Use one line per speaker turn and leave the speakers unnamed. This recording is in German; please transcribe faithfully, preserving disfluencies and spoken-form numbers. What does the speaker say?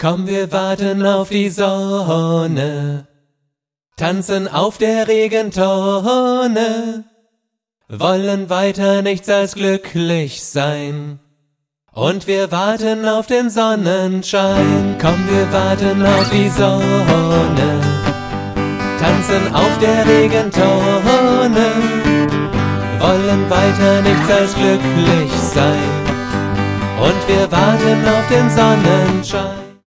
Komm, wir warten auf die Sonne, tanzen auf der Regentonne, wollen weiter nichts als glücklich sein. Und wir warten auf den Sonnenschein. Komm, wir warten auf die Sonne, tanzen auf der Regentonne, wollen weiter nichts als glücklich sein. Und wir warten auf den Sonnenschein.